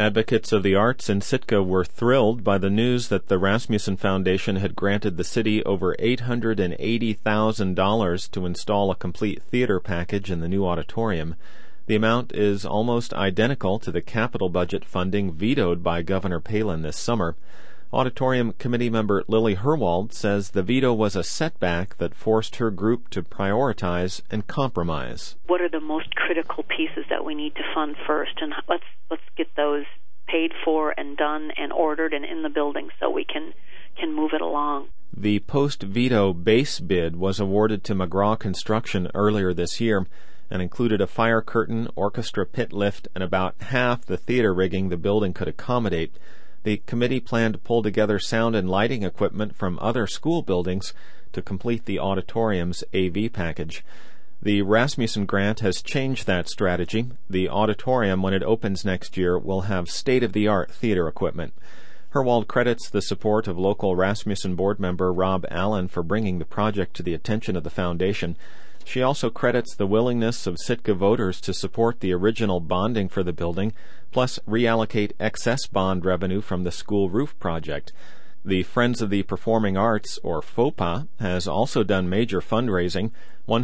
Advocates of the arts in Sitka were thrilled by the news that the Rasmussen Foundation had granted the city over $880,000 to install a complete theater package in the new auditorium. The amount is almost identical to the capital budget funding vetoed by Governor Palin this summer. Auditorium Committee member Lily Herwald says the veto was a setback that forced her group to prioritize and compromise. What are the most critical pieces that we need to fund first, and let's get those paid for and done and ordered and in the building so we can move it along. The post-veto base bid was awarded to McGraw Construction earlier this year and included a fire curtain, orchestra pit lift, and about half the theater rigging the building could accommodate. The committee planned to pull together sound and lighting equipment from other school buildings to complete the auditorium's AV package. The Rasmussen grant has changed that strategy. The auditorium, when it opens next year, will have state-of-the-art theater equipment. Herwald credits the support of local Rasmussen board member Rob Allen for bringing the project to the attention of the foundation. She also credits the willingness of Sitka voters to support the original bonding for the building, plus reallocate excess bond revenue from the school roof project. The Friends of the Performing Arts, or FOPA, has also done major fundraising,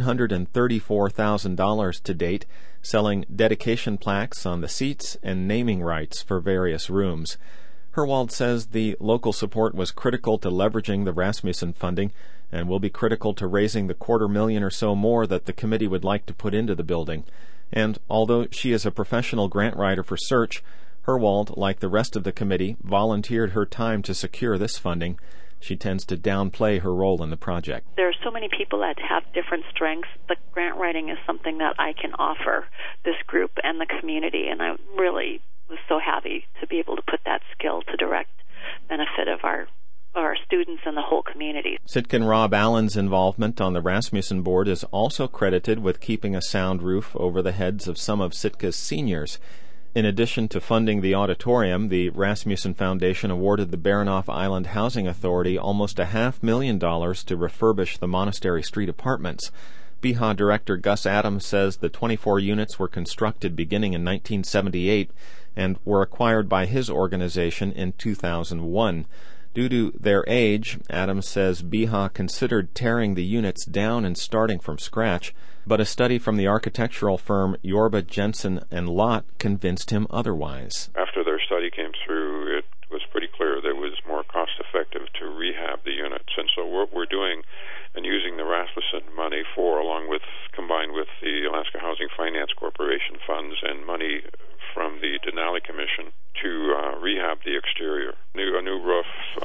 $134,000 to date, selling dedication plaques on the seats and naming rights for various rooms. Herwald says the local support was critical to leveraging the Rasmussen funding and will be critical to raising the $250,000 or so more that the committee would like to put into the building. And although she is a professional grant writer for Search, Herwald, like the rest of the committee, volunteered her time to secure this funding. She tends to downplay her role in the project. There are so many people that have different strengths, but grant writing is something that I can offer this group and the community, and I really was so happy to be able to put that skill to direct benefit of our students and the whole community. Sitkin Rob Allen's involvement on the Rasmussen board is also credited with keeping a sound roof over the heads of some of Sitka's seniors. In addition to funding the auditorium, the Rasmussen Foundation awarded the Baranof Island Housing Authority almost $500,000 to refurbish the Monastery Street apartments. BHA Director Gus Adams says the 24 units were constructed beginning in 1978 and were acquired by his organization in 2001. Due to their age, Adams says BHA considered tearing the units down and starting from scratch, but a study from the architectural firm Yorba Jensen and Lott convinced him otherwise. After their study came through, it was pretty clear that it was more cost-effective to rehab the units. And so what we're doing and using the Rasmussen money combined with the Alaska Housing Finance Corporation funds and money from the Denali Commission to rehab the exterior. A new roof,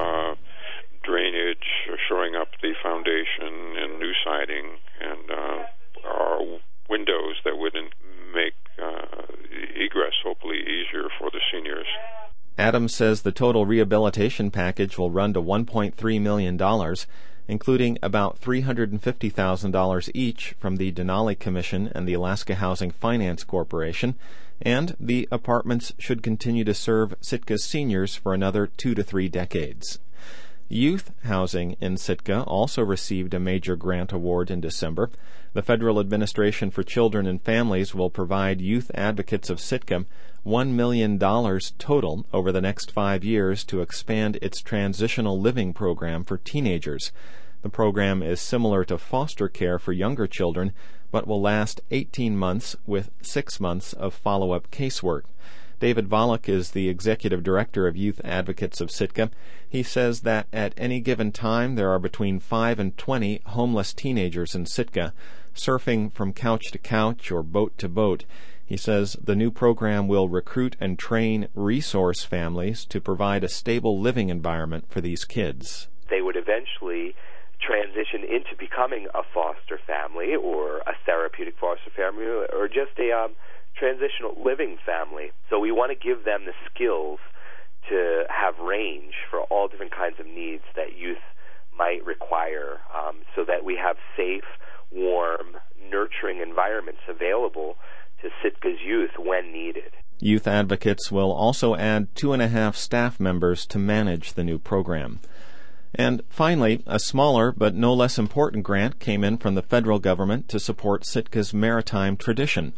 drainage, shoring up the foundation, and new siding, and our windows that would make egress hopefully easier for the seniors. Adams says the total rehabilitation package will run to $1.3 million, including about $350,000 each from the Denali Commission and the Alaska Housing Finance Corporation, and the apartments should continue to serve Sitka's seniors for another 2 to 3 decades. Youth housing in Sitka also received a major grant award in December. The Federal Administration for Children and Families will provide Youth Advocates of Sitka $1 million total over the next 5 years to expand its transitional living program for teenagers. The program is similar to foster care for younger children, but will last 18 months with 6 months of follow-up casework. David Volok is the executive director of Youth Advocates of Sitka. He says that at any given time there are between 5 and 20 homeless teenagers in Sitka, surfing from couch to couch or boat to boat. He says the new program will recruit and train resource families to provide a stable living environment for these kids. They would eventually transition into becoming a foster family or a therapeutic foster family or just a transitional living family. So we want to give them the skills to have range for all different kinds of needs that youth might require, so that we have safe, warm, nurturing environments available to Sitka's youth when needed. Youth Advocates will also add 2.5 staff members to manage the new program. And finally, a smaller but no less important grant came in from the federal government to support Sitka's maritime tradition.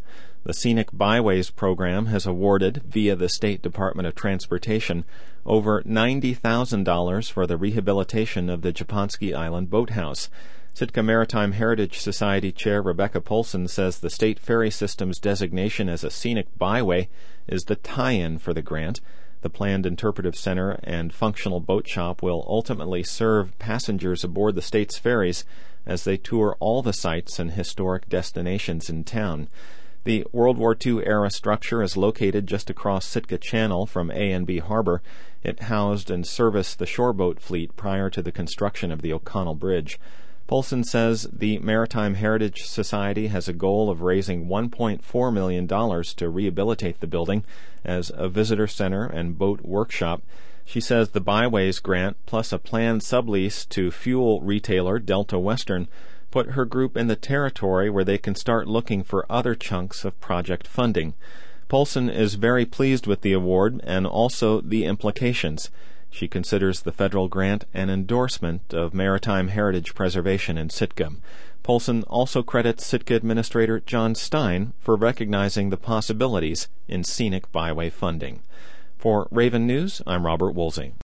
The Scenic Byways program has awarded, via the State Department of Transportation, over $90,000 for the rehabilitation of the Japonski Island Boathouse. Sitka Maritime Heritage Society Chair Rebecca Polson says the state ferry system's designation as a scenic byway is the tie-in for the grant. The planned interpretive center and functional boat shop will ultimately serve passengers aboard the state's ferries as they tour all the sites and historic destinations in town. The World War II-era structure is located just across Sitka Channel from A&B Harbor. It housed and serviced the shoreboat fleet prior to the construction of the O'Connell Bridge. Polson says the Maritime Heritage Society has a goal of raising $1.4 million to rehabilitate the building as a visitor center and boat workshop. She says the Byways grant, plus a planned sublease to fuel retailer Delta Western, put her group in the territory where they can start looking for other chunks of project funding. Polson is very pleased with the award and also the implications. She considers the federal grant an endorsement of maritime heritage preservation in Sitka. Polson also credits Sitka Administrator John Stein for recognizing the possibilities in scenic byway funding. For Raven News, I'm Robert Woolsey.